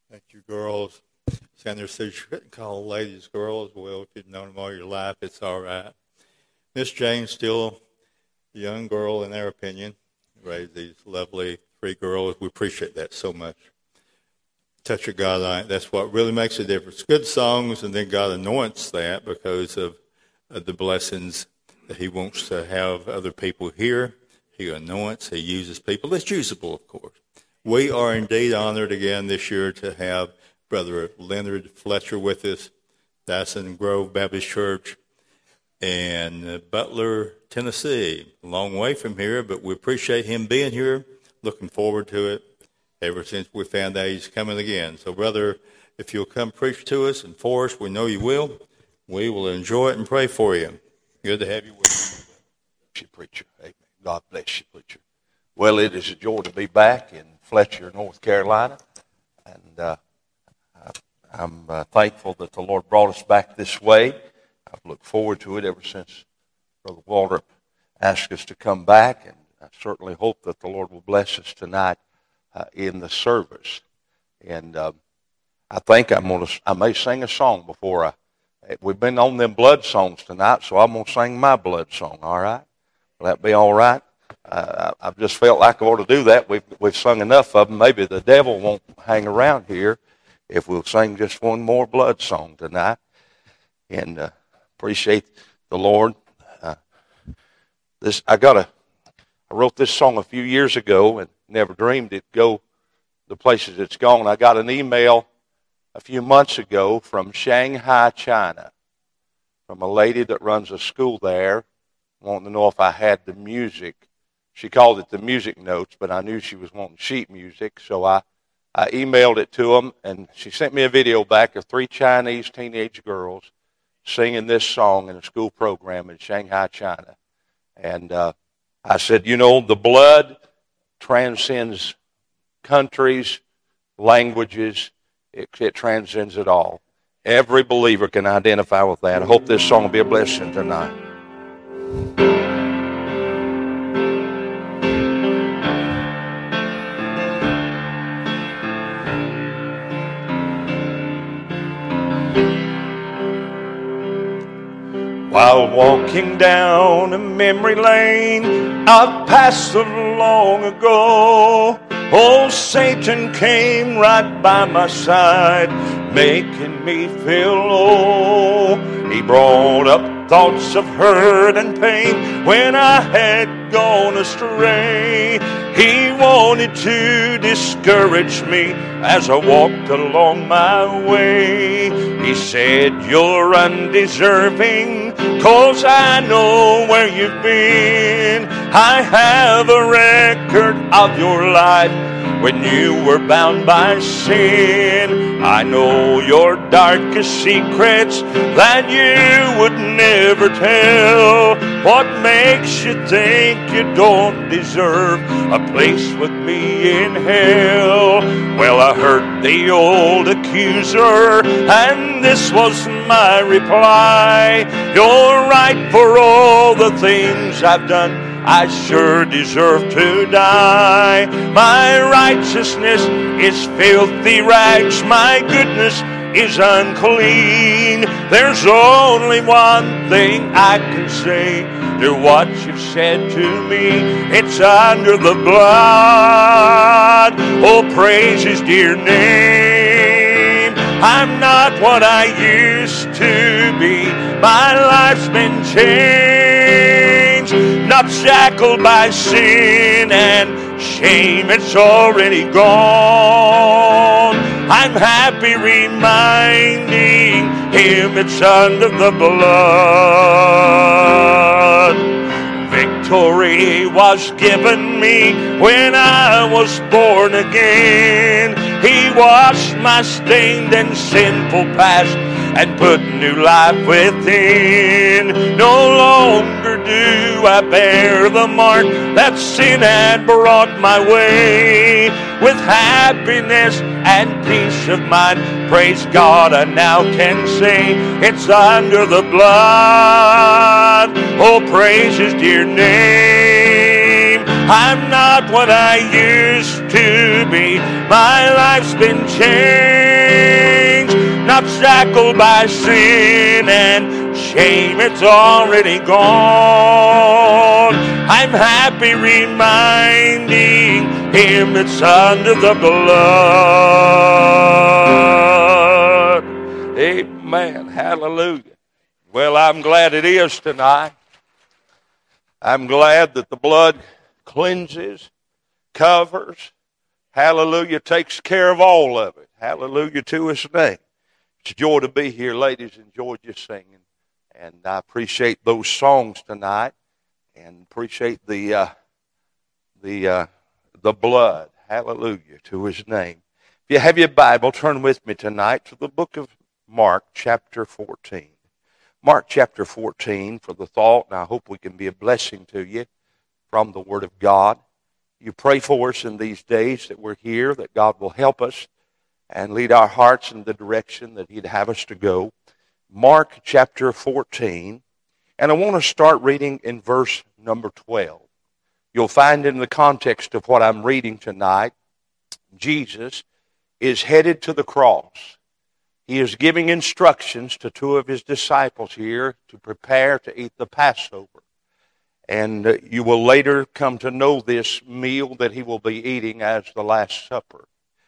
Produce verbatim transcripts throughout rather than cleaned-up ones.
Thank you, girls. Sandra says you couldn't call ladies girls. Well, if you've known them all your life, it's all right. Miss Jane's still a young girl in their opinion. Raised these lovely three girls. We appreciate that so much. Touch of God, that's what really makes a difference. Good songs, and then God anoints that because of, of the blessings that he wants to have other people hear. He anoints, he uses people. It's usable, of course. We are indeed honored again this year to have Brother Leonard Fletcher with us, Dyson Grove Baptist Church, and uh, Butler, Tennessee. A long way from here, but we appreciate him being here. Looking forward to it ever since we found out he's coming again. So, brother, if you'll come preach to us and for us, we know you will. We will enjoy it and pray for you. Good to have you with us. Bless you, preacher. Amen. God bless you, preacher. Well, it is a joy to be back in Fletcher, North Carolina, and uh, I'm uh, thankful that the Lord brought us back this way. I've looked forward to it ever since Brother Walter asked us to come back, and I certainly hope that the Lord will bless us tonight uh, in the service. And uh, I think I'm going to, I may sing a song before I, we've been on them blood songs tonight, so I'm going to sing my blood song, all right? Will that be all right? Uh, I've just felt like I ought to do that. We've, we've sung enough of them. Maybe the devil won't hang around here if we'll sing just one more blood song tonight. And uh, appreciate the Lord. Uh, this I got a. I wrote this song a few years ago and never dreamed it'd go the places it's gone. I got an email a few months ago from Shanghai, China, from a lady that runs a school there, wanting to know if I had the music. She called it the music notes, but I knew she was wanting sheet music, so I, I emailed it to them, and she sent me a video back of three Chinese teenage girls singing this song in a school program in Shanghai, China. And uh, I said, you know, the blood transcends countries, languages. It, it transcends it all. Every believer can identify with that. I hope this song will be a blessing tonight. While walking down a memory lane I've passed so long ago, old Satan came right by my side, making me feel low. He brought up thoughts of hurt and pain when I had gone astray. He wanted to discourage me as I walked along my way. He said, you're undeserving, 'cause I know where you've been. I have a record of your life when you were bound by sin. I know your darkest secrets that you would never tell. What makes you think you don't deserve a place with me in hell? Well, I heard the old accuser, and this was my reply. You're right for all the things I've done. I sure deserve to die. My righteousness is filthy rags. My goodness is unclean. There's only one thing I can say to what you've said to me. It's under the blood. Oh, praise his dear name. I'm not what I used to be. My life's been changed, not shackled by sin and shame. It's already gone. I'm happy reminding him it's under the blood. Victory was given me when I was born again. He washed my stained and sinful past and put new life within. No longer do I bear the mark that sin had brought my way. With happiness and peace of mind, praise God, I now can say it's under the blood. Oh, praise his dear name. I'm not what I used to be. My life's been changed, not shackled by sin and shame, it's already gone. I'm happy reminding him it's under the blood. Amen. Hallelujah. Well, I'm glad it is tonight. I'm glad that the blood cleanses, covers, hallelujah, takes care of all of it. Hallelujah to his name. It's a joy to be here, ladies. Enjoyed your singing. And I appreciate those songs tonight and appreciate the uh, the uh, the blood. Hallelujah to his name. If you have your Bible, turn with me tonight to the book of Mark, chapter fourteen. Mark chapter fourteen for the thought, and I hope we can be a blessing to you from the Word of God. You pray for us in these days that we're here, that God will help us and lead our hearts in the direction that he'd have us to go. Mark chapter fourteen, and I want to start reading in verse number twelve. You'll find in the context of what I'm reading tonight, Jesus is headed to the cross. He is giving instructions to two of his disciples here to prepare to eat the Passover. And uh, you will later come to know this meal that he will be eating as the Last Supper.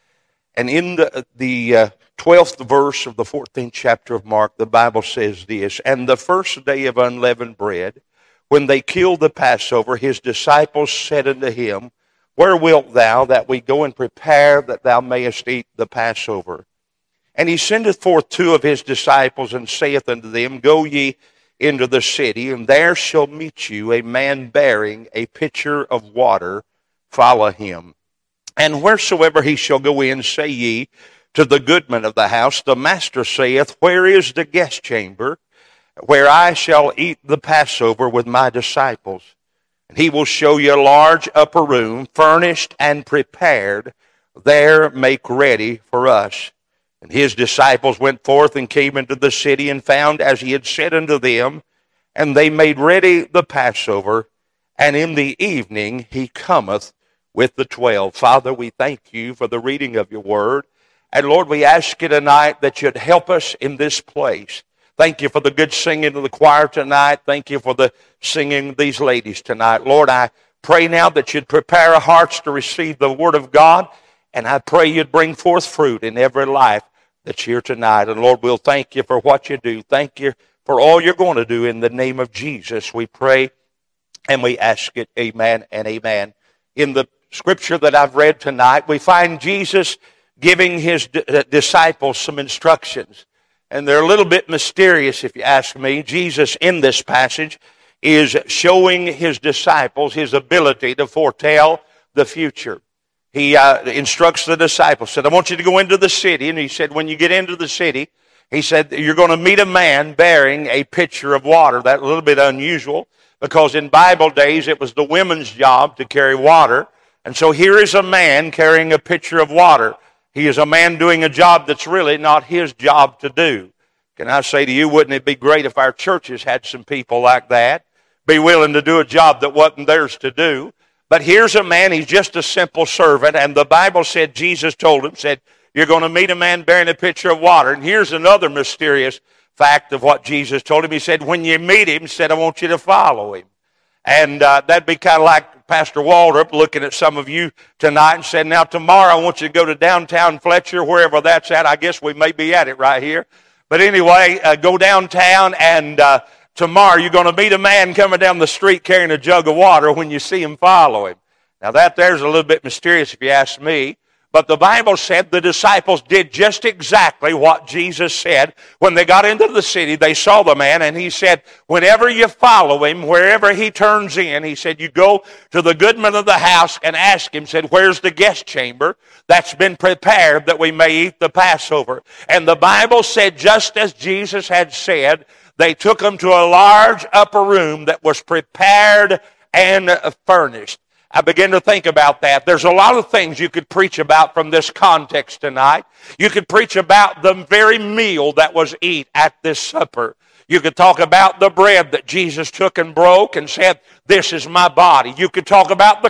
And in the, the uh, twelfth verse of the fourteenth chapter of Mark, the Bible says this, "And the first day of unleavened bread, when they killed the Passover, his disciples said unto him, Where wilt thou that we go and prepare that thou mayest eat the Passover? And he sendeth forth two of his disciples, and saith unto them, Go ye into the city, and there shall meet you a man bearing a pitcher of water. Follow him. And wheresoever he shall go in, say ye to the goodman of the house, The master saith, Where is the guest chamber, where I shall eat the Passover with my disciples? And he will show you a large upper room, furnished and prepared. There make ready for us. And his disciples went forth and came into the city, and found as he had said unto them, and they made ready the Passover. And in the evening he cometh with the twelve." Father, we thank you for the reading of your word. And Lord, we ask you tonight that you'd help us in this place. Thank you for the good singing of the choir tonight. Thank you for the singing of these ladies tonight. Lord, I pray now that you'd prepare our hearts to receive the word of God. And I pray you'd bring forth fruit in every life that's here tonight. And Lord, we'll thank you for what you do. Thank you for all you're going to do. In the name of Jesus, we pray and we ask it. Amen and amen. In the scripture that I've read tonight, we find Jesus giving his d- disciples some instructions. And they're a little bit mysterious, if you ask me. Jesus, in this passage, is showing his disciples his ability to foretell the future. He uh, instructs the disciples, said, I want you to go into the city. And he said, when you get into the city, he said, you're going to meet a man bearing a pitcher of water. That's a little bit unusual, because in Bible days, it was the women's job to carry water. And so here is a man carrying a pitcher of water. He is a man doing a job that's really not his job to do. Can I say to you, wouldn't it be great if our churches had some people like that? Be willing to do a job that wasn't theirs to do. But here's a man, he's just a simple servant, and the Bible said, Jesus told him, said, you're going to meet a man bearing a pitcher of water. And here's another mysterious fact of what Jesus told him. He said, when you meet him, he said, I want you to follow him. And uh, that'd be kind of like Pastor Waldrop looking at some of you tonight and said, now tomorrow I want you to go to downtown Fletcher, wherever that's at. I guess we may be at it right here. But anyway, uh, go downtown, and uh, tomorrow you're going to meet a man coming down the street carrying a jug of water. When you see him, follow him. Now that there's a little bit mysterious if you ask me. But the Bible said the disciples did just exactly what Jesus said. When they got into the city, they saw the man, and he said, whenever you follow him, wherever he turns in, he said, you go to the goodman of the house and ask him, said, where's the guest chamber that's been prepared that we may eat the Passover? And the Bible said, just as Jesus had said, they took him to a large upper room that was prepared and furnished. I began to think about that. There's a lot of things you could preach about from this context tonight. You could preach about the very meal that was eat at this supper. You could talk about the bread that Jesus took and broke and said, this is my body. You could talk about the cup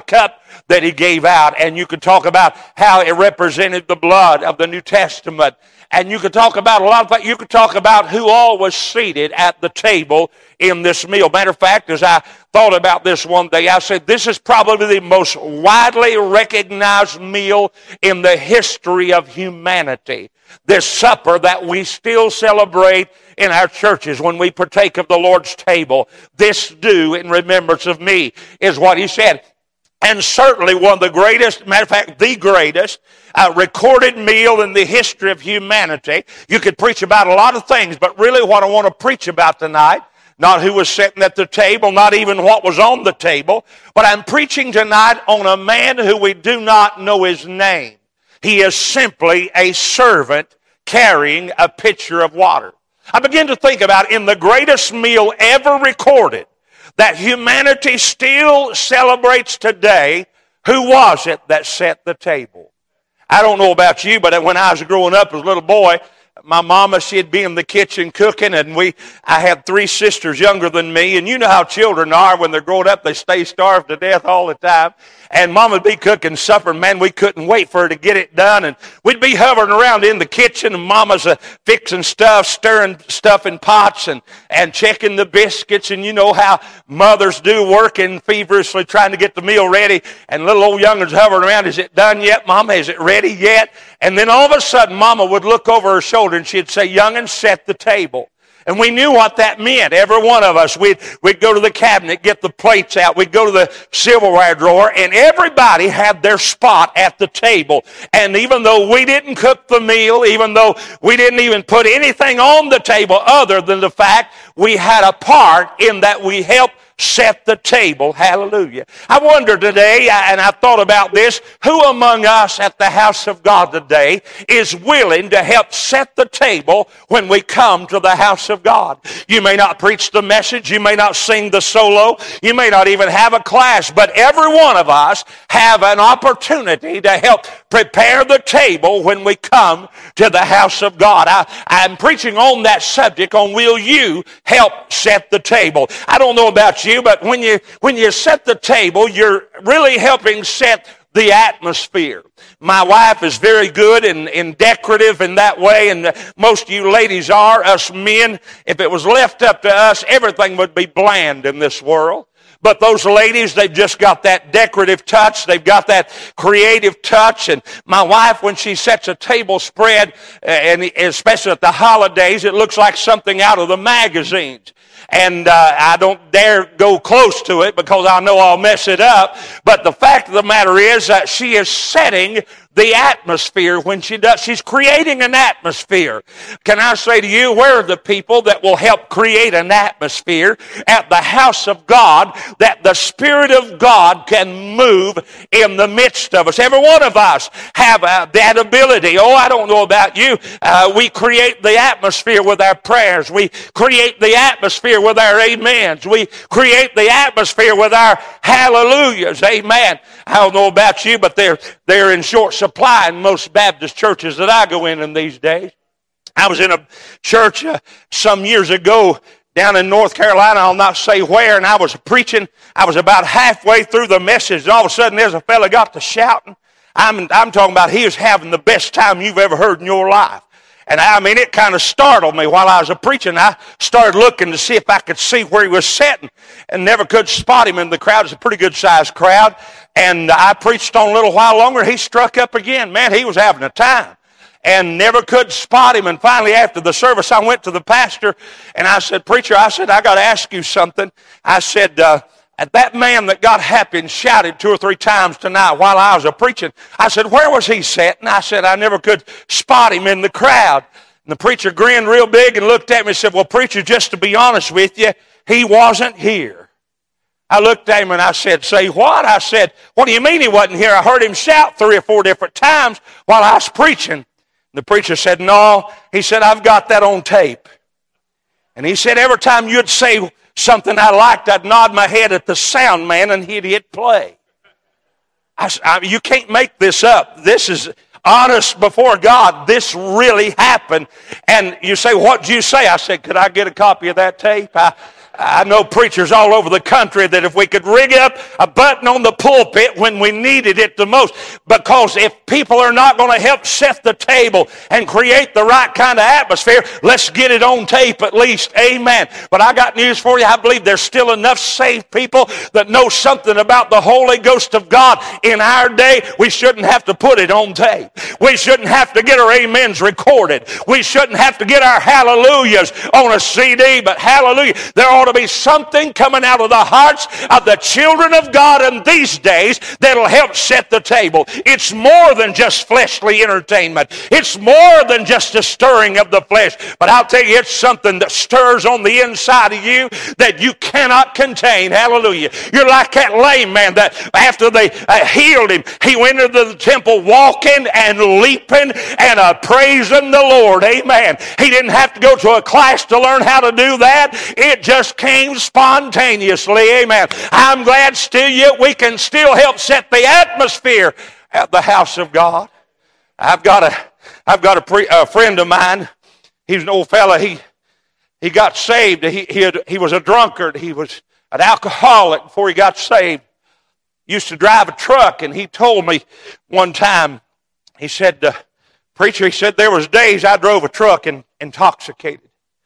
that he gave out. And you could talk about how it represented the blood of the New Testament. And you could talk about a lot of things. You could talk about who all was seated at the table in this meal. Matter of fact, as I thought about this one day, I said, this is probably the most widely recognized meal in the history of humanity. This supper that we still celebrate in our churches when we partake of the Lord's table. This do in remembrance of me, is what he said. And certainly one of the greatest, matter of fact, the greatest uh, recorded meal in the history of humanity. You could preach about a lot of things, but really what I want to preach about tonight, not who was sitting at the table, not even what was on the table, but I'm preaching tonight on a man who we do not know his name. He is simply a servant carrying a pitcher of water. I begin to think about in the greatest meal ever recorded that humanity still celebrates today, who was it that set the table? I don't know about you, but when I was growing up as a little boy, my mama, she'd be in the kitchen cooking, and we, I had three sisters younger than me, and you know how children are when they're growing up, they stay starved to death all the time. And Mama would be cooking supper, and man, we couldn't wait for her to get it done. And we'd be hovering around in the kitchen, and Mama's uh, fixing stuff, stirring stuff in pots, and, and checking the biscuits. And you know how mothers do, working feverishly trying to get the meal ready. And little old young'uns hovering around, is it done yet, Mama? Is it ready yet? And then all of a sudden, Mama would look over her shoulder, and she'd say, young'un, set the table. And we knew what that meant. Every one of us, we'd, we'd go to the cabinet, get the plates out. We'd go to the silverware drawer, and everybody had their spot at the table. And even though we didn't cook the meal, even though we didn't even put anything on the table other than the fact we had a part in that we helped set the table. Hallelujah. I wonder today, and I thought about this, who among us at the house of God today is willing to help set the table when we come to the house of God? You may not preach the message, you may not sing the solo, you may not even have a class, but every one of us have an opportunity to help prepare the table when we come to the house of God. I, I'm preaching on that subject, on will you help set the table. I don't know about you, but when you when you set the table, you're really helping set the atmosphere. My wife is very good and, and decorative in that way, and most of you ladies are. Us men, if it was left up to us, everything would be bland in this world. But those ladies, they've just got that decorative touch. They've got that creative touch. And my wife, when she sets a table spread, and especially at the holidays, it looks like something out of the magazines. And uh, I don't dare go close to it because I know I'll mess it up. But the fact of the matter is that she is setting the atmosphere when she does. She's creating an atmosphere. Can I say to you, where are the people that will help create an atmosphere at the house of God that the Spirit of God can move in the midst of us? Every one of us have uh, that ability. Oh, I don't know about you. Uh, we create the atmosphere with our prayers. We create the atmosphere with our amens. We create the atmosphere with our hallelujahs. Amen. I don't know about you, but they're, they're in short supply in most Baptist churches that I go in in these days. I was in a church uh, some years ago down in North Carolina, I'll not say where, and I was preaching. I was about halfway through the message, and all of a sudden there's a fella got to shouting. I'm, I'm talking about he was having the best time you've ever heard in your life. And I mean, it kind of startled me while I was preaching. I started looking to see if I could see where he was sitting and never could spot him in the crowd. It's a pretty good sized crowd. And I preached on a little while longer. He struck up again. Man, he was having a time and never could spot him. And finally, after the service, I went to the pastor and I said, preacher, I said, I got to ask you something. I said, uh, that man that got happy and shouted two or three times tonight while I was a preaching, I said, where was he sitting? I said, I never could spot him in the crowd. And the preacher grinned real big and looked at me and said, well, preacher, just to be honest with you, he wasn't here. I looked at him and I said, say what? I said, what do you mean he wasn't here? I heard him shout three or four different times while I was preaching. And the preacher said, no. He said, I've got that on tape. And he said, every time you'd say something I liked, I'd nod my head at the sound man and he'd hit play. I, I, you can't make this up. This is honest before God. This really happened. And you say, what did you say? I said, could I get a copy of that tape? I, I know preachers all over the country that if we could rig up a button on the pulpit when we needed it the most, because if people are not going to help set the table and create the right kind of atmosphere, let's get it on tape at least. Amen. But I got news for you. I believe there's still enough saved people that know something about the Holy Ghost of God in our day. We shouldn't have to put it on tape. We shouldn't have to get our amens recorded. We shouldn't have to get our hallelujahs on a C D, but hallelujah, there ought to be something coming out of the hearts of the children of God in these days that'll help set the table. It's more than just fleshly entertainment. It's more than just a stirring of the flesh. But I'll tell you, it's something that stirs on the inside of you that you cannot contain. Hallelujah. You're like that lame man that after they uh, healed him, he went into the temple walking and leaping and uh, praising the Lord. Amen. He didn't have to go to a class to learn how to do that. It just came spontaneously. Amen. I'm glad still yet we can still help set the atmosphere at the house of God. I've got a I've got a, pre, a friend of mine. He's an old fella. He he got saved. He he, had, he was a drunkard. He was an alcoholic before he got saved. Used to drive a truck, and he told me one time, he said, uh, preacher, he said, there was days I drove a truck and intoxicated.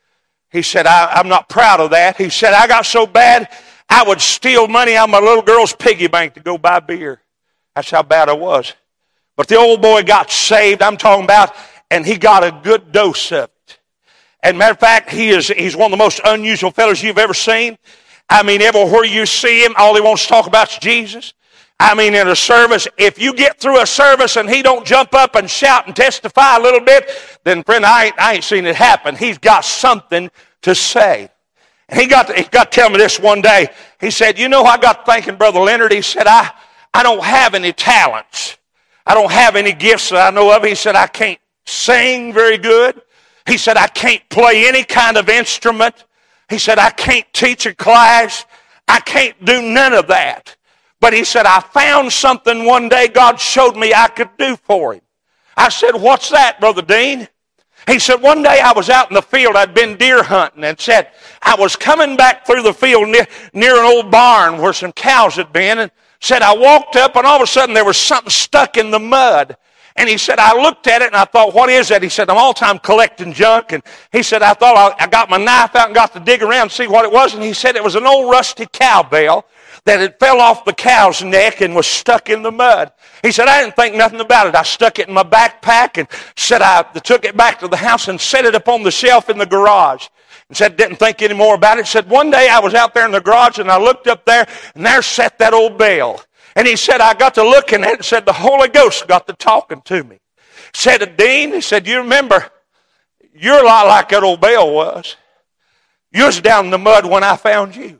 He said, I, I'm not proud of that. He said, I got so bad, I would steal money out of my little girl's piggy bank to go buy beer. That's how bad I was. But the old boy got saved, I'm talking about, and he got a good dose of it. And matter of fact, he is he's one of the most unusual fellows you've ever seen. I mean, everywhere you see him, all he wants to talk about is Jesus. I mean, in a service, if you get through a service and he don't jump up and shout and testify a little bit, then friend, I ain't, I ain't seen it happen. He's got something to say. And he got to, he got to tell me this one day. He said, you know, I got thinking, Brother Leonard, he said, I, I don't have any talents. I don't have any gifts that I know of. He said, I can't sing very good. He said, I can't play any kind of instrument. He said, I can't teach a class. I can't do none of that. But he said, I found something one day God showed me I could do for him. I said, what's that, Brother Dean? He said, one day I was out in the field. I'd been deer hunting, and said, I was coming back through the field near, near an old barn where some cows had been, and said, I walked up, and all of a sudden there was something stuck in the mud. And he said, I looked at it, and I thought, what is that? He said, I'm all the time collecting junk. And he said, I thought I, I got my knife out and got to dig around and see what it was. And he said, it was an old rusty cowbell that had fell off the cow's neck and was stuck in the mud. He said, I didn't think nothing about it. I stuck it in my backpack and said I took it back to the house and set it up on the shelf in the garage. And said, didn't think any more about it. Said, one day I was out there in the garage and I looked up there and there sat that old bell. And he said, I got to looking at it and said, the Holy Ghost got to talking to me. Said, Dean, he said, you remember, you're a lot like that old bell was. You was down in the mud when I found you.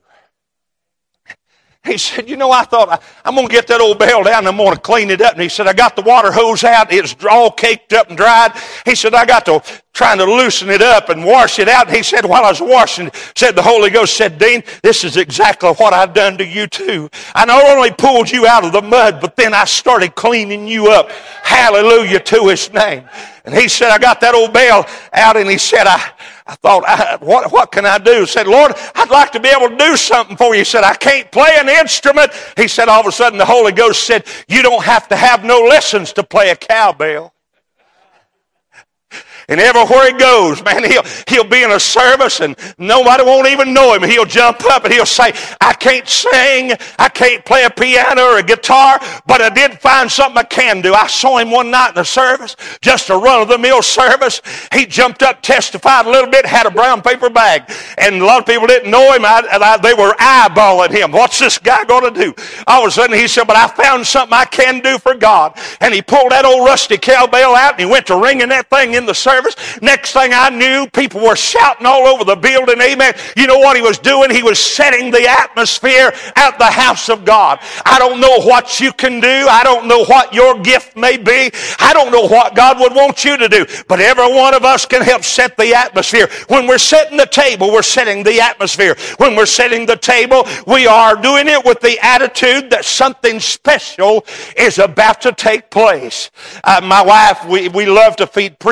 He said, you know, I thought, I, I'm going to get that old bell down and I'm going to clean it up. And he said, I got the water hose out. It's all caked up and dried. He said, I got to trying to loosen it up and wash it out. And he said, while I was washing it, said the Holy Ghost said, Dean, this is exactly what I've done to you too. I not only pulled you out of the mud, but then I started cleaning you up. Hallelujah to his name. And he said, I got that old bell out, and he said, I, I thought, I, what, what can I do? He said, Lord, I'd like to be able to do something for you. He said, I can't play an instrument. He said, all of a sudden the Holy Ghost said, you don't have to have no lessons to play a cowbell. And everywhere he goes, man, he'll, he'll be in a service and nobody won't even know him. He'll jump up and he'll say, I can't sing, I can't play a piano or a guitar, but I did find something I can do. I saw him one night in the service, just a run-of-the-mill service. He jumped up, testified a little bit, had a brown paper bag. And a lot of people didn't know him, I, and I, they were eyeballing him. What's this guy going to do? All of a sudden he said, but I found something I can do for God. And he pulled that old rusty cowbell out and he went to ringing that thing in the service. Next thing I knew, people were shouting all over the building, amen. You know what he was doing? He was setting the atmosphere at the house of God. I don't know what you can do. I don't know what your gift may be. I don't know what God would want you to do. But every one of us can help set the atmosphere. When we're setting the table, we're setting the atmosphere. When we're setting the table, we are doing it with the attitude that something special is about to take place. Uh, my wife, we, we love to feed preachers at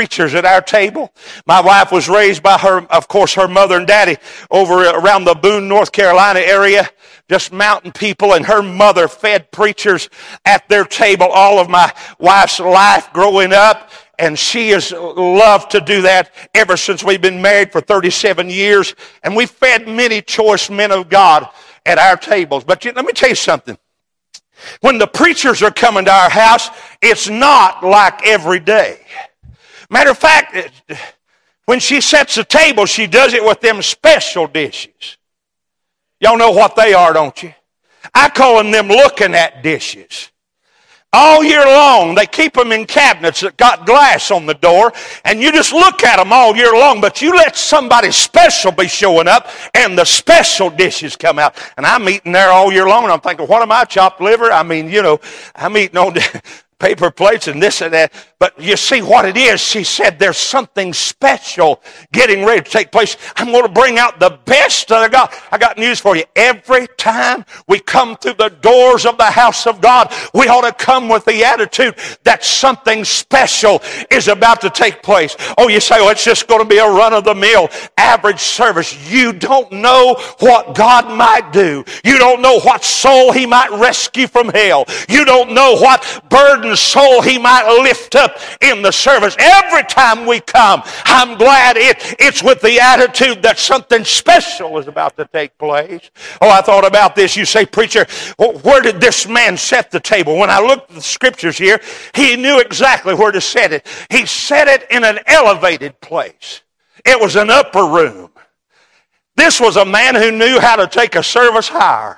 our table. My wife was raised by her, of course, her mother and daddy over around the Boone, North Carolina area, just mountain people, and her mother fed preachers at their table all of my wife's life growing up. And she has loved to do that ever since we've been married for thirty-seven years. And we fed many choice men of God at our tables. But let me tell you something. When the preachers are coming to our house, it's not like every day. Matter of fact, when she sets the table, she does it with them special dishes. Y'all know what they are, don't you? I call them them looking at dishes. All year long, they keep them in cabinets that got glass on the door, and you just look at them all year long, but you let somebody special be showing up, and the special dishes come out. And I'm eating there all year long, and I'm thinking, what am I, chopped liver? I mean, you know, I'm eating on paper plates and this and that. But you see what it is. She said there's something special getting ready to take place. I'm going to bring out the best that I got. I got news for you. Every time we come through the doors of the house of God, we ought to come with the attitude that something special is about to take place. Oh, you say, oh, it's just going to be a run-of-the-mill average service. You don't know what God might do. You don't know what soul He might rescue from hell. You don't know what burdened soul He might lift up in the service. Every time we come, I'm glad it, it's with the attitude that something special is about to take place. Oh, I thought about this. You say, preacher, where did this man set the table? When I looked at the scriptures here, he knew exactly where to set it. He set it in an elevated place. It was an upper room. This was a man who knew how to take a service higher.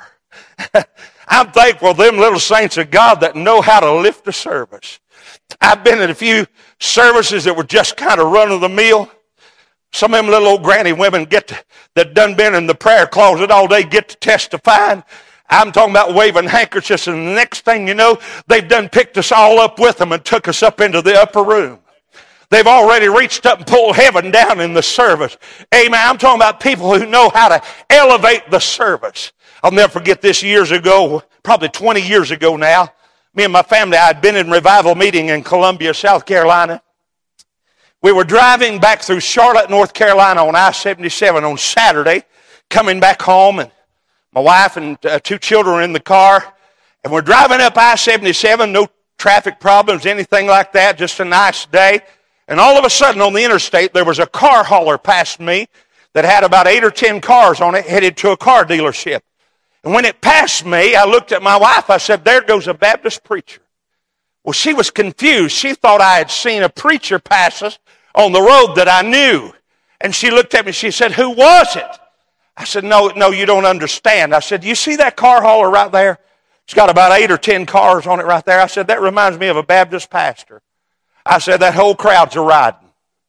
I'm thankful for them little saints of God that know how to lift a service. I've been at a few services that were just kind of run-of-the-mill. Some of them little old granny women get to, that done been in the prayer closet all day get to testifying. I'm talking about waving handkerchiefs, and the next thing you know, they've done picked us all up with them and took us up into the upper room. They've already reached up and pulled heaven down in the service. Amen. I'm talking about people who know how to elevate the service. I'll never forget this years ago, probably twenty years ago now. Me and my family, I had been in revival meeting in Columbia, South Carolina. We were driving back through Charlotte, North Carolina on I seventy-seven on Saturday, coming back home, and my wife and uh, two children were in the car, and we're driving up I seventy-seven, no traffic problems, anything like that, just a nice day. And all of a sudden on the interstate, there was a car hauler past me that had about eight or ten cars on it headed to a car dealership. And when it passed me, I looked at my wife. I said, there goes a Baptist preacher. Well, she was confused. She thought I had seen a preacher pass us on the road that I knew. And she looked at me. She said, who was it? I said, no, no, you don't understand. I said, you see that car hauler right there? It's got about eight or ten cars on it right there. I said, that reminds me of a Baptist pastor. I said, that whole crowd's a riding.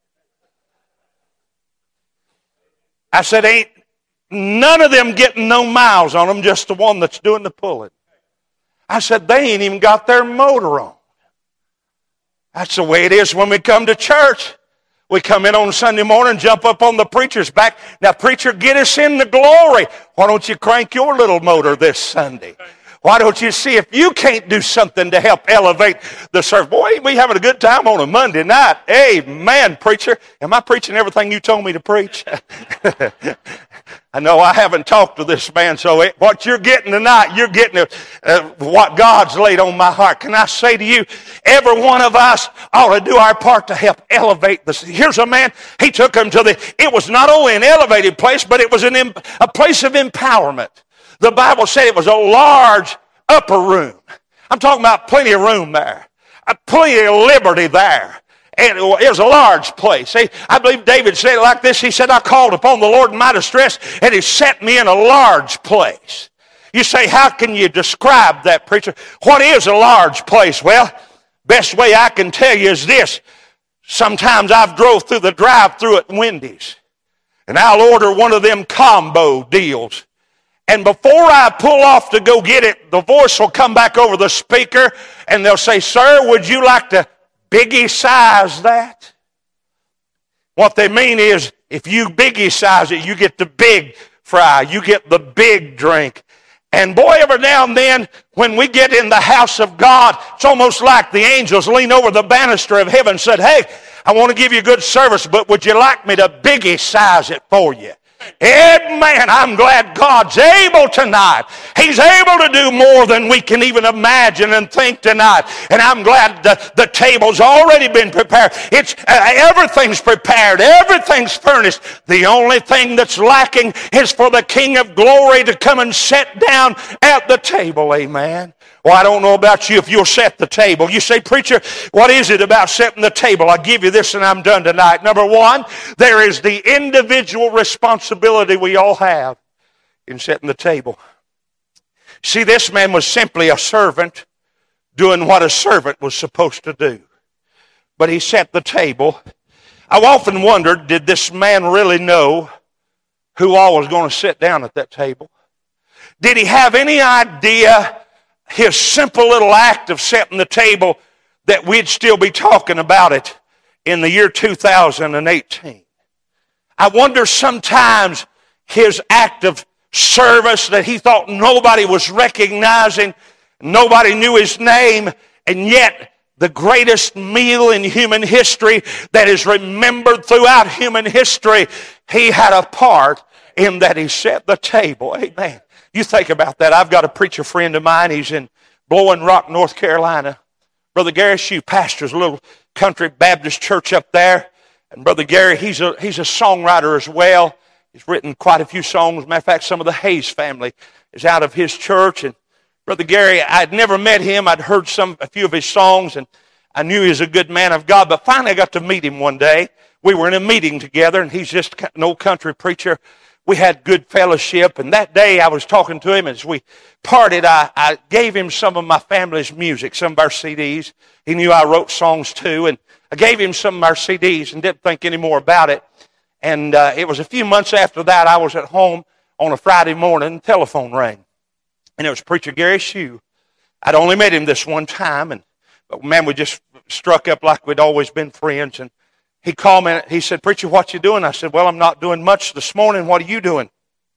I said, ain't none of them getting no miles on them, just the one that's doing the pulling. I said, they ain't even got their motor on. That's the way it is when we come to church. We come in on Sunday morning, jump up on the preacher's back. Now, preacher, get us in the glory. Why don't you crank your little motor this Sunday? Why don't you see if you can't do something to help elevate the service? Boy, ain't we having a good time on a Monday night. Amen, preacher. Am I preaching everything you told me to preach? I know I haven't talked to this man, so it, what you're getting tonight, you're getting uh, what God's laid on my heart. Can I say to you, every one of us ought to do our part to help elevate this. Here's a man, he took him to the, it was not only an elevated place, but it was an, a place of empowerment. The Bible said it was a large upper room. I'm talking about plenty of room there. Plenty of liberty there. And it was a large place. See, I believe David said it like this. He said, I called upon the Lord in my distress, and He set me in a large place. You say, how can you describe that, preacher? What is a large place? Well, best way I can tell you is this. Sometimes I've drove through the drive-thru at Wendy's, and I'll order one of them combo deals. And before I pull off to go get it, the voice will come back over the speaker, and they'll say, sir, would you like to biggie size that? What they mean is, if you biggie size it, you get the big fry, you get the big drink. And boy, every now and then, when we get in the house of God, it's almost like the angels lean over the banister of heaven and said, hey, I want to give you good service, but would you like me to biggie size it for you? Amen. I'm glad God's able tonight. He's able to do more than we can even imagine and think tonight. And I'm glad the, the table's already been prepared. It's uh, everything's prepared. Everything's furnished. The only thing that's lacking is for the King of Glory to come and sit down at the table. Amen. Well, I don't know about you if you'll set the table. You say, preacher, what is it about setting the table? I'll give you this and I'm done tonight. Number one, there is the individual responsibility we all have in setting the table. See, this man was simply a servant doing what a servant was supposed to do. But he set the table. I've often wondered, did this man really know who all was going to sit down at that table? Did he have any idea his simple little act of setting the table that we'd still be talking about it in the year two thousand eighteen? I wonder sometimes his act of service that he thought nobody was recognizing, nobody knew his name, and yet the greatest meal in human history that is remembered throughout human history, he had a part in that he set the table. Amen. You think about that. I've got a preacher friend of mine. He's in Blowing Rock, North Carolina. Brother Gary Shue pastors a little country Baptist church up there. And Brother Gary, he's a, he's a songwriter as well. He's written quite a few songs. As a matter of fact, some of the Hayes family is out of his church. And Brother Gary, I'd never met him. I'd heard some a few of his songs, and I knew he was a good man of God. But finally I got to meet him one day. We were in a meeting together, and he's just an old country preacher. We had good fellowship, and that day I was talking to him. As we parted, I, I gave him some of my family's music, some of our C Ds. He knew I wrote songs too, and I gave him some of our C Ds and didn't think any more about it. And uh, it was a few months after that, I was at home on a Friday morning, the telephone rang. And it was Preacher Gary Shue. I'd only met him this one time, and but man, we just struck up like we'd always been friends. And he called me, he said, preacher, what you doing? I said, well, I'm not doing much this morning. What are you doing?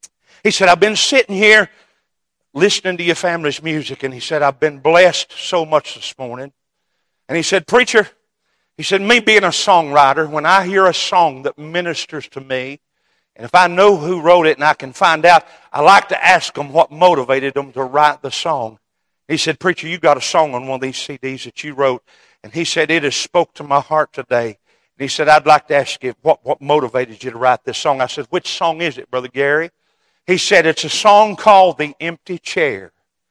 He said, I've been sitting here listening to your family's music. And he said, I've been blessed so much this morning. And he said, preacher, he said, me being a songwriter, when I hear a song that ministers to me, and if I know who wrote it and I can find out, I like to ask them what motivated them to write the song. He said, preacher, you got a song on one of these C Ds that you wrote. And he said, it has spoke to my heart today. And he said, I'd like to ask you, what, what motivated you to write this song? I said, which song is it, Brother Gary? He said, it's a song called The Empty Chair,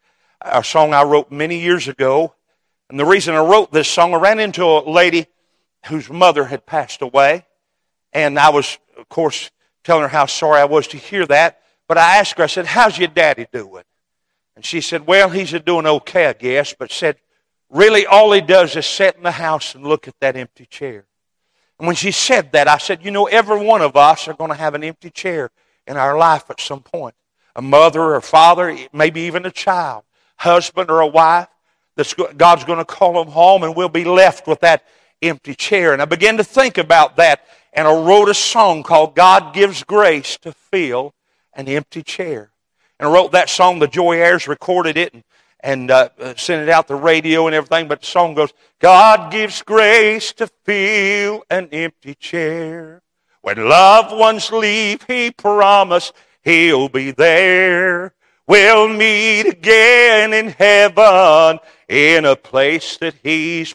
a song I wrote many years ago. And the reason I wrote this song, I ran into a lady whose mother had passed away. And I was, of course, telling her how sorry I was to hear that. But I asked her, I said, how's your daddy doing? And she said, well, he's doing okay, I guess. But said, really, all he does is sit in the house and look at that empty chair. And when she said that, I said, you know, every one of us are going to have an empty chair in our life at some point. A mother or father, maybe even a child, husband or a wife, that's God's going to call them home, and we'll be left with that empty chair. And I began to think about that, and I wrote a song called God Gives Grace to Fill an Empty Chair. And I wrote that song. The Joy Airs recorded it and, and uh, sent it out the radio and everything. But the song goes, God gives grace to fill an empty chair. When loved ones leave, He promised He'll be there. We'll meet again in heaven in a place that He's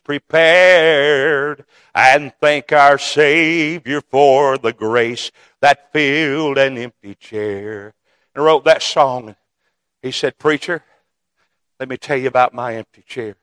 prepared. And thank our Savior for the grace that filled an empty chair. And I wrote that song. And he said, preacher, let me tell you about my empty chair.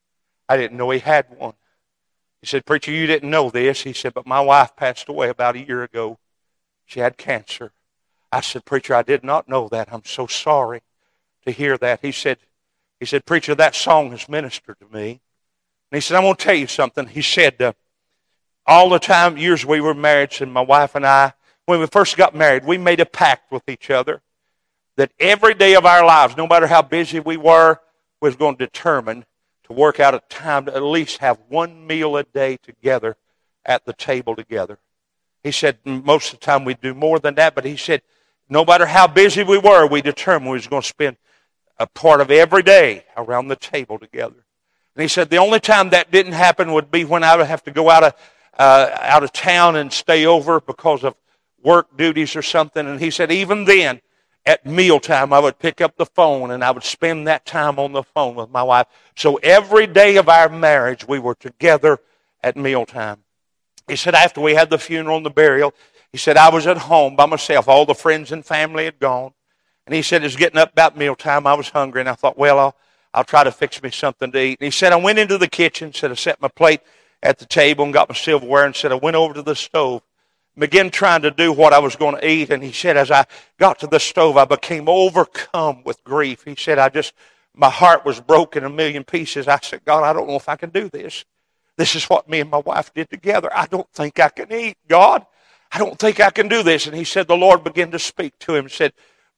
I didn't know he had one. He said, preacher, you didn't know this. He said, but my wife passed away about a year ago. She had cancer. I said, preacher, I did not know that. I'm so sorry to hear that. He said, he said, preacher, that song has ministered to me. And he said, I'm going to tell you something. He said, uh, all the time, years we were married, and my wife and I, when we first got married, we made a pact with each other that every day of our lives, no matter how busy we were, we was going to determine to work out a time to at least have one meal a day together at the table together. He said most of the time we'd do more than that, but he said no matter how busy we were, we determined we was going to spend a part of every day around the table together. And he said the only time that didn't happen would be when I would have to go out of uh, out of town and stay over because of work duties or something. And he said, even then, at mealtime, I would pick up the phone and I would spend that time on the phone with my wife. So every day of our marriage, we were together at mealtime. He said, after we had the funeral and the burial, he said, I was at home by myself. All the friends and family had gone. And he said, it was getting up about mealtime. I was hungry, and I thought, well, I'll, I'll try to fix me something to eat. And he said, I went into the kitchen, said I set my plate at the table and got my silverware, and said I went over to the stove, began trying to do what I was going to eat. And he said, as I got to the stove, I became overcome with grief. He said, I just, my heart was broken a million pieces. I said, God, I don't know if I can do this. This is what me and my wife did together. I don't think I can eat, God. I don't think I can do this. And he said, the Lord began to speak to him and said,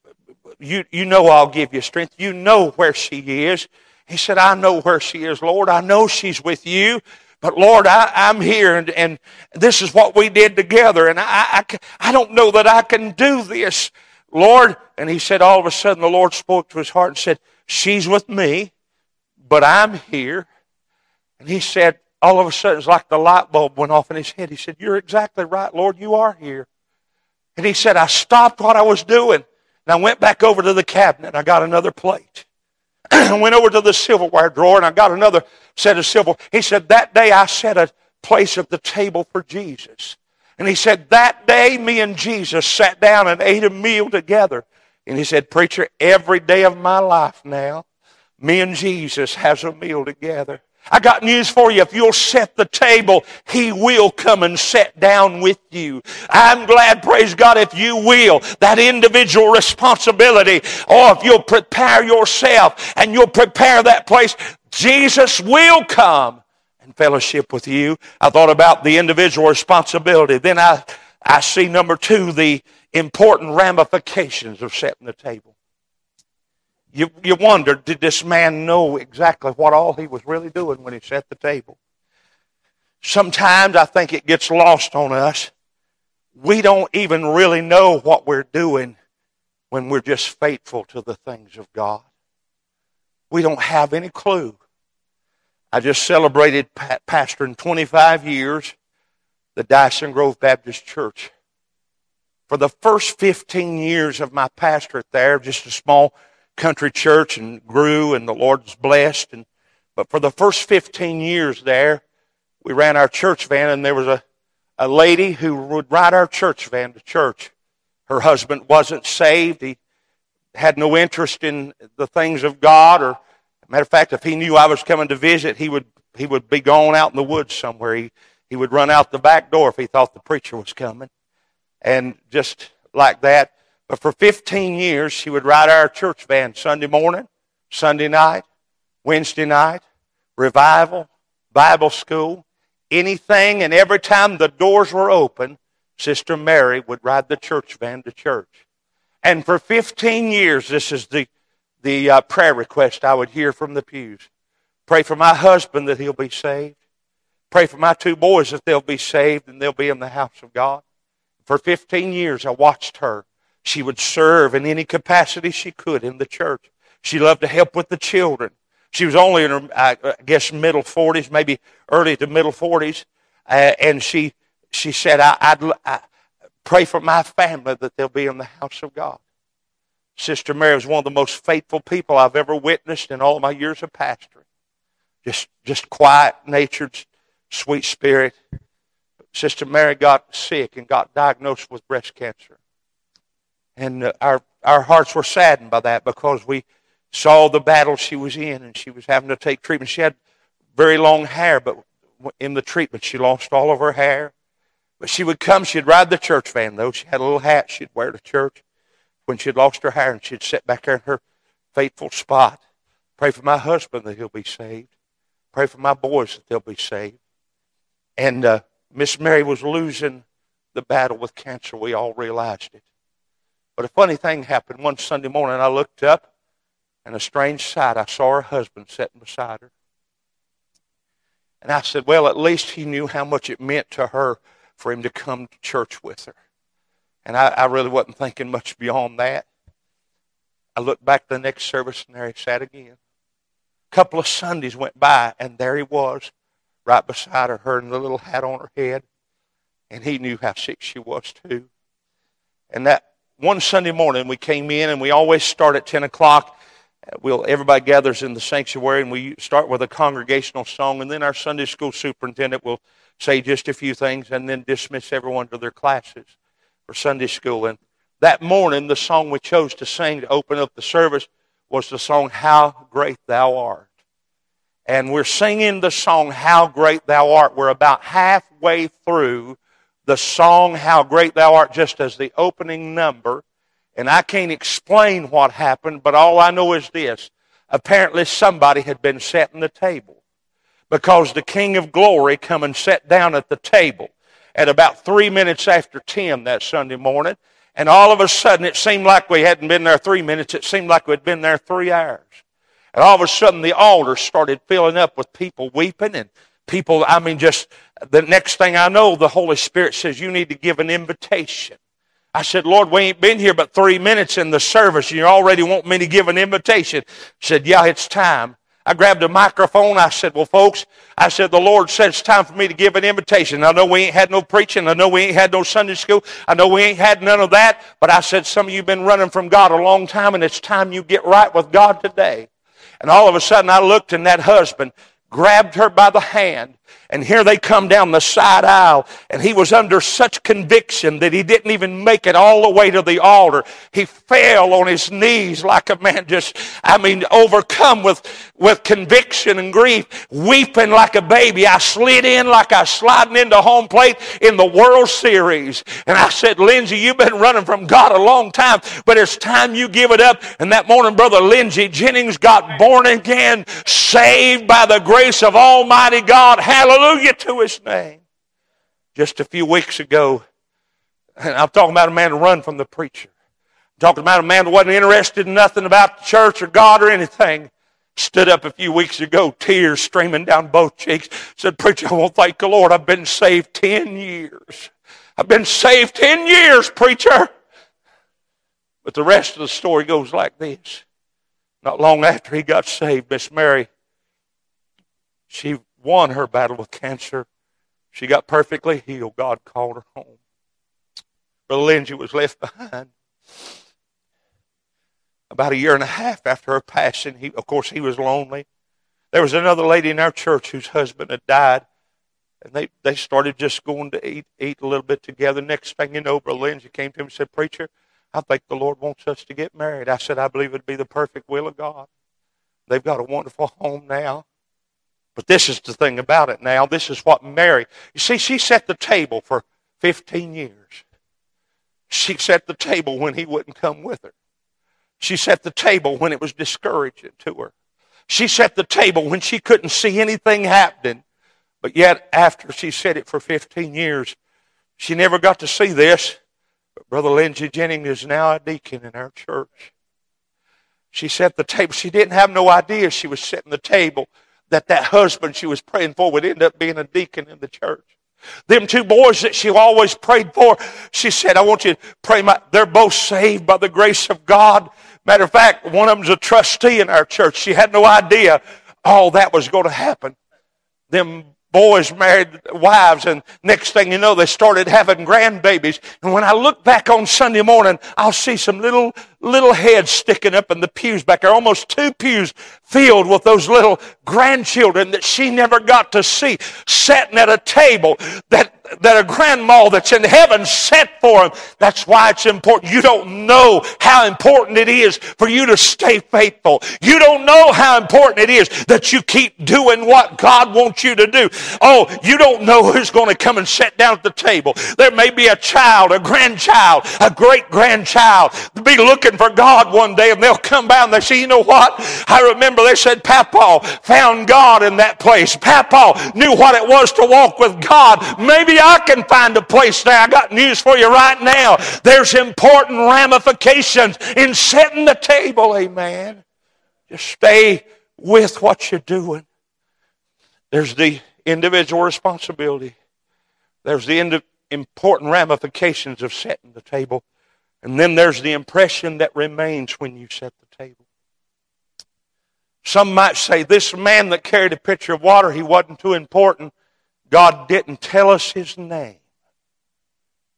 You, you know I'll give you strength. You know where she is. He said, I know where she is, Lord. I know she's with you. But, Lord, I, I'm here, and, and this is what we did together. And I, I, I don't know that I can do this, Lord. And he said, all of a sudden, the Lord spoke to his heart and said, she's with me, but I'm here. And he said, all of a sudden, it's like the light bulb went off in his head. He said, you're exactly right, Lord. You are here. And he said, I stopped what I was doing. And I went back over to the cabinet and I got another plate. I went over to the silverware drawer and I got another set of silver. He said, that day I set a place at the table for Jesus. And he said, that day me and Jesus sat down and ate a meal together. And he said, preacher, every day of my life now, me and Jesus has a meal together. I got news for you. If you'll set the table, He will come and sit down with you. I'm glad, praise God, if you will, that individual responsibility, or if you'll prepare yourself and you'll prepare that place, Jesus will come and fellowship with you. I thought about the individual responsibility. Then I, I see, number two, the important ramifications of setting the table. You, you wonder, did this man know exactly what all he was really doing when he set the table? Sometimes I think it gets lost on us. We don't even really know what we're doing when we're just faithful to the things of God. We don't have any clue. I just celebrated pastoring twenty-five years, the Dyson Grove Baptist Church. For the first fifteen years of my pastorate there, just a small country church, and grew, and the Lord's blessed. And but for the first fifteen years there, we ran our church van, and there was a, a lady who would ride our church van to church. Her husband wasn't saved. He had no interest in the things of God. Or, matter of fact, if he knew I was coming to visit, he would he would be gone out in the woods somewhere. He, he would run out the back door if he thought the preacher was coming. And just like that. But for fifteen years, she would ride our church van Sunday morning, Sunday night, Wednesday night, revival, Bible school, anything. And every time the doors were open, Sister Mary would ride the church van to church. And for fifteen years, this is the, the uh, prayer request I would hear from the pews. Pray for my husband that he'll be saved. Pray for my two boys that they'll be saved and they'll be in the house of God. For fifteen years, I watched her. She would serve in any capacity she could in the church. She loved to help with the children. She was only in her, I guess, middle forties, maybe early to middle forties. Uh, and she she said, I, I'd I pray for my family that they'll be in the house of God. Sister Mary was one of the most faithful people I've ever witnessed in all of my years of pastoring. Just, just quiet-natured, sweet spirit. Sister Mary got sick and got diagnosed with breast cancer. And uh, our, our hearts were saddened by that because we saw the battle she was in and she was having to take treatment. She had very long hair, but in the treatment she lost all of her hair. But she would come, she'd ride the church van though. She had a little hat she'd wear to church when she'd lost her hair, and she'd sit back there in her faithful spot. Pray for my husband that he'll be saved. Pray for my boys that they'll be saved. And uh, Miss Mary was losing the battle with cancer. We all realized it. But a funny thing happened. One Sunday morning I looked up, and a strange sight. I saw her husband sitting beside her. And I said, well, at least he knew how much it meant to her for him to come to church with her. And I, I really wasn't thinking much beyond that. I looked back the next service, and there he sat again. A couple of Sundays went by, and there he was, right beside her, her in the little hat on her head. And he knew how sick she was too. And that one Sunday morning we came in, and we always start at ten o'clock. We'll, everybody gathers in the sanctuary, and we start with a congregational song, and then our Sunday school superintendent will say just a few things and then dismiss everyone to their classes for Sunday school. And that morning, the song we chose to sing to open up the service was the song, How Great Thou Art. And we're singing the song, How Great Thou Art. We're about halfway through the song, How Great Thou Art, just as the opening number. And I can't explain what happened, but all I know is this. Apparently somebody had been setting the table, because the King of Glory come and sat down at the table at about three minutes after ten that Sunday morning. And all of a sudden it seemed like we hadn't been there three minutes. It seemed like we'd been there three hours. And all of a sudden the altar started filling up with people weeping and people, I mean, just the next thing I know, the Holy Spirit says, you need to give an invitation. I said, Lord, we ain't been here but three minutes in the service, and you already want me to give an invitation. He said, yeah, it's time. I grabbed a microphone. I said, well, folks, I said, the Lord said it's time for me to give an invitation. I know we ain't had no preaching. I know we ain't had no Sunday school. I know we ain't had none of that. But I said, some of you have been running from God a long time, and it's time you get right with God today. And all of a sudden I looked, and that husband grabbed her by the hand, and here they come down the side aisle, and he was under such conviction that he didn't even make it all the way to the altar. He fell on his knees like a man just, I mean, overcome with, with conviction and grief, weeping like a baby. I slid in like I was sliding into home plate in the World Series. And I said, Lindsay, you've been running from God a long time, but it's time you give it up. And that morning, Brother Lindsay Jennings got born again, saved by the grace of Almighty God. Hallelujah to His name. Just a few weeks ago, and I'm talking about a man who run from the preacher. I'm talking about a man who wasn't interested in nothing about the church or God or anything. Stood up a few weeks ago, tears streaming down both cheeks. Said, preacher, I want to thank the Lord. I've been saved ten years. I've been saved ten years, preacher. But the rest of the story goes like this. Not long after he got saved, Miss Mary, she won her battle with cancer. She got perfectly healed. God called her home. Brother Lindsay was left behind. About a year and a half after her passing, he, of course, he was lonely. There was another lady in our church whose husband had died, and they, they started just going to eat, eat a little bit together. Next thing you know, Brother Lindsay came to him and said, preacher, I think the Lord wants us to get married. I said, I believe it would be the perfect will of God. They've got a wonderful home now. But this is the thing about it now. This is what Mary, you see, she set the table for fifteen years. She set the table when he wouldn't come with her. She set the table when it was discouraging to her. She set the table when she couldn't see anything happening. But yet, after she set it for fifteen years, she never got to see this. But Brother Lindsay Jennings is now a deacon in our church. She set the table. She didn't have no idea she was setting the table, that that husband she was praying for would end up being a deacon in the church. Them two boys that she always prayed for, she said, I want you to pray. My, they're both saved by the grace of God. Matter of fact, one of them's a trustee in our church. She had no idea all that was going to happen. Them boys married wives, and next thing you know, they started having grandbabies. And when I look back on Sunday morning, I'll see some little little heads sticking up in the pews back there, almost two pews filled with those little grandchildren that she never got to see, sitting at a table that that a grandma that's in heaven set for them. That's why it's important. You don't know how important it is for you to stay faithful. You don't know how important it is that you keep doing what God wants you to do. Oh, you don't know who's going to come and sit down at the table. There may be a child, a grandchild, a great-grandchild be looking for God one day, and they'll come by and they say, you know what? I remember they said Papa found God in that place. Papa knew what it was to walk with God. Maybe I can find a place there. I got news for you right now. There's important ramifications in setting the table, amen. Just stay with what you're doing. There's the individual responsibility. There's the ind- important ramifications of setting the table. And then there's the impression that remains when you set the table. Some might say, this man that carried a pitcher of water, he wasn't too important. God didn't tell us his name.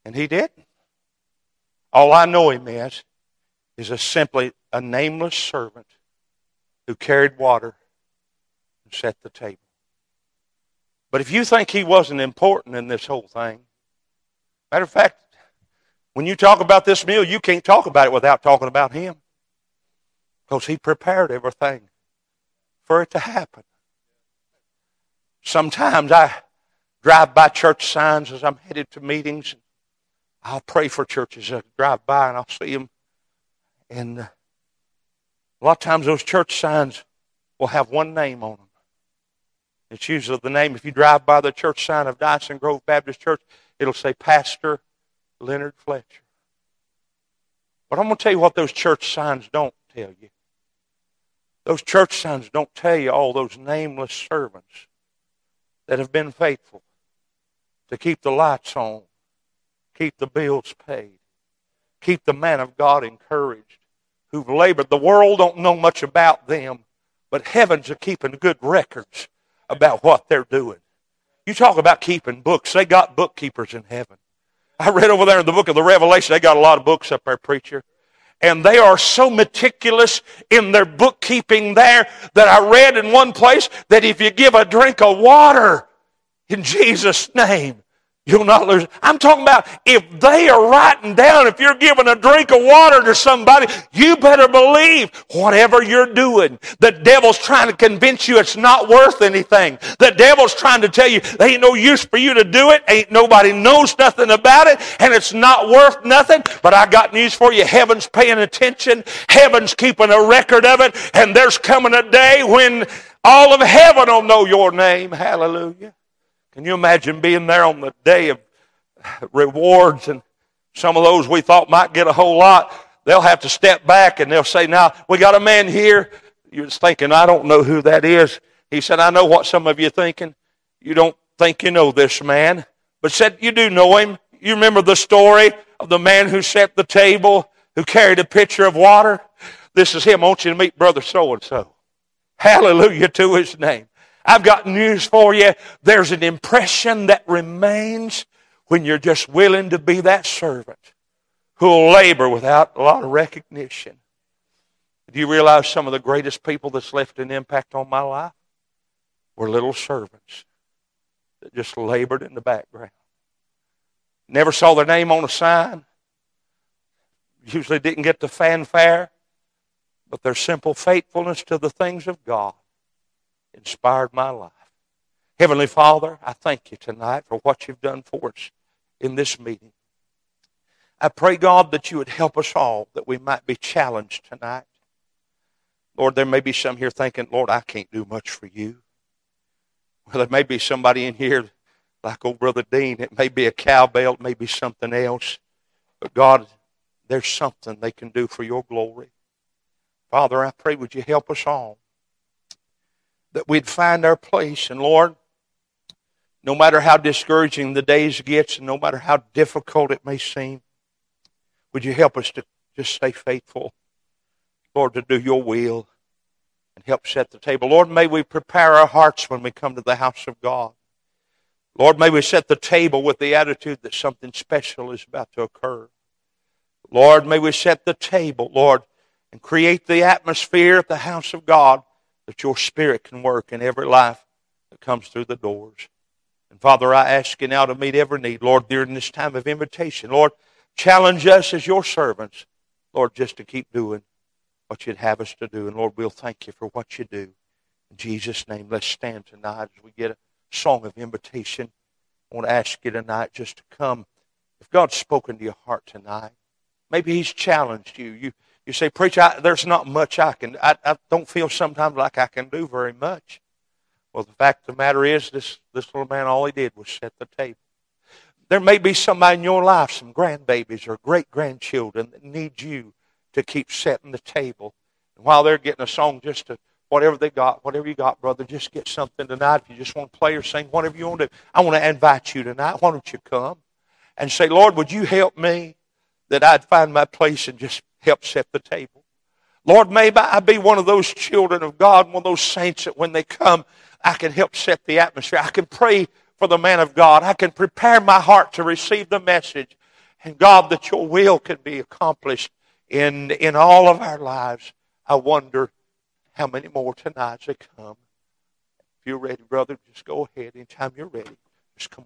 And he didn't. All I know him as is a simply a nameless servant who carried water and set the table. But if you think he wasn't important in this whole thing, matter of fact, when you talk about this meal, you can't talk about it without talking about him. Because he prepared everything for it to happen. Sometimes I drive by church signs as I'm headed to meetings. I'll pray for churches. I drive by and I'll see them. And a lot of times those church signs will have one name on them. It's usually the name. If you drive by the church sign of Dyson Grove Baptist Church, it'll say Pastor Leonard Fletcher. But I'm going to tell you what those church signs don't tell you. Those church signs don't tell you all those nameless servants that have been faithful to keep the lights on, keep the bills paid, keep the man of God encouraged, who've labored. The world don't know much about them, but heavens are keeping good records about what they're doing. You talk about keeping books. They got bookkeepers in heaven. I read over there in the book of the Revelation, they got a lot of books up there, preacher. And they are so meticulous in their bookkeeping there that I read in one place that if you give a drink of water in Jesus' name, you'll not lose. I'm talking about if they are writing down, if you're giving a drink of water to somebody, you better believe whatever you're doing. The devil's trying to convince you it's not worth anything. The devil's trying to tell you there ain't no use for you to do it. Ain't nobody knows nothing about it, and it's not worth nothing. But I got news for you. Heaven's paying attention. Heaven's keeping a record of it. And there's coming a day when all of heaven will know your name. Hallelujah. Can you imagine being there on the day of rewards, and some of those we thought might get a whole lot, they'll have to step back and they'll say, now, we got a man here. You're thinking, I don't know who that is. He said, I know what some of you are thinking. You don't think you know this man. But said, you do know him. You remember the story of the man who set the table, who carried a pitcher of water? This is him. I want you to meet Brother so-and-so. Hallelujah to his name. I've got news for you. There's an impression that remains when you're just willing to be that servant who will labor without a lot of recognition. Do you realize some of the greatest people that's left an impact on my life were little servants that just labored in the background? Never saw their name on a sign. Usually didn't get the fanfare. But their simple faithfulness to the things of God inspired my life. Heavenly Father, I thank you tonight for what you've done for us in this meeting. I pray, God, that you would help us all, that we might be challenged tonight. Lord, there may be some here thinking, Lord, I can't do much for you. Well, there may be somebody in here like old Brother Dean. It may be a cowbell, it may be something else. But God, there's something they can do for your glory. Father, I pray, would you help us all, that we'd find our place. And Lord, no matter how discouraging the days gets, and no matter how difficult it may seem, would you help us to just stay faithful, Lord, to do your will and help set the table. Lord, may we prepare our hearts when we come to the house of God. Lord, may we set the table with the attitude that something special is about to occur. Lord, may we set the table, Lord, and create the atmosphere at the house of God that your Spirit can work in every life that comes through the doors. And Father, I ask you now to meet every need, Lord, during this time of invitation. Lord, challenge us as your servants, Lord, just to keep doing what you'd have us to do. And Lord, we'll thank you for what you do. In Jesus' name, let's stand tonight as we get a song of invitation. I want to ask you tonight just to come. If God's spoken to your heart tonight, maybe he's challenged you. You You say, preacher, I, there's not much I can, I, I don't feel sometimes like I can do very much. Well, the fact of the matter is, this, this little man, all he did was set the table. There may be somebody in your life, some grandbabies or great-grandchildren that need you to keep setting the table. And while they're getting a song, just to, whatever they got, whatever you got, brother, just get something tonight. If you just want to play or sing, whatever you want to do. I want to invite you tonight. Why don't you come and say, Lord, would you help me that I'd find my place and just help set the table. Lord, maybe I be one of those children of God, one of those saints that when they come, I can help set the atmosphere. I can pray for the man of God. I can prepare my heart to receive the message. And God, that your will can be accomplished in, in all of our lives. I wonder how many more tonights they come. If you're ready, brother, just go ahead. Anytime you're ready, just come.